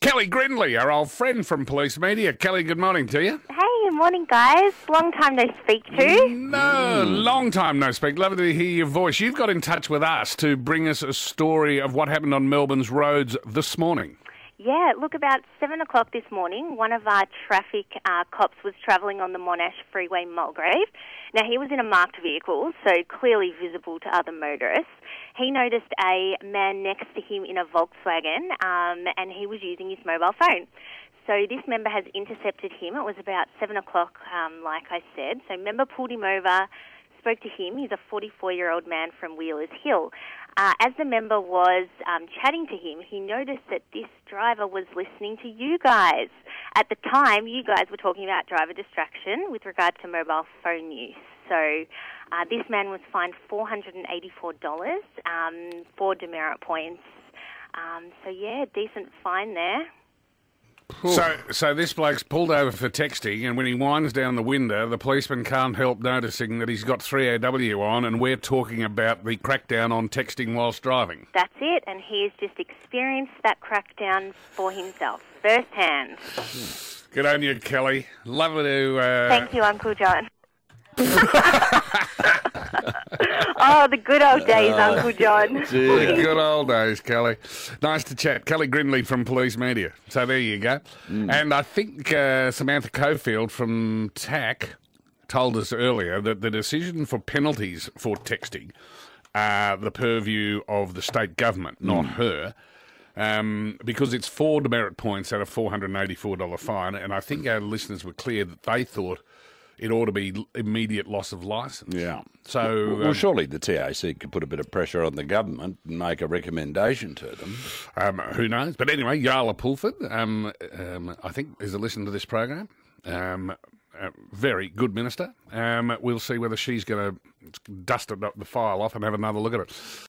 Kelly Grindley, our old friend from Police Media. Kelly, good morning to you. Hey, morning, guys. Long time no speak to. No, long time no speak. Lovely to hear your voice. You've got in touch with us to bring us a story of what happened on Melbourne's roads this morning. Yeah, look, about 7 o'clock this morning, one of our traffic cops was travelling on the Monash Freeway Mulgrave. Now, he was in a marked vehicle, so clearly visible to other motorists. He noticed a man next to him in a Volkswagen, and he was using his mobile phone. So this member has intercepted him. It was about 7 o'clock, like I said. So member pulled him over, spoke to him. He's a 44-year-old man from Wheelers Hill. As the member was chatting to him, he noticed that this driver was listening to you guys. At the time, you guys were talking about driver distraction with regard to mobile phone use. So this man was fined $484 for demerit points. So, yeah, decent fine there. So this bloke's pulled over for texting, and when he winds down the window, the policeman can't help noticing that he's got 3AW on, and we're talking about the crackdown on texting whilst driving. That's it, and he's just experienced that crackdown for himself, firsthand. Good on you, Kelly. Lovely to... Thank you, Uncle John. Oh, the good old days, Uncle John. The good old days, Kelly. Nice to chat. Kelly Grindley from Police Media. So there you go. And I think Samantha Cofield from TAC told us earlier that the decision for penalties for texting are the purview of the state government, not her. Because it's 4 demerit points at a $484 fine, and I think our listeners were clear that they thought it ought to be immediate loss of licence. Yeah. So, well, surely the TAC could put a bit of pressure on the government and make a recommendation to them. Who knows? But anyway, Yarla Pulford, I think, is a listener to this program. Very good minister. We'll see whether she's going to dust the file off and have another look at it.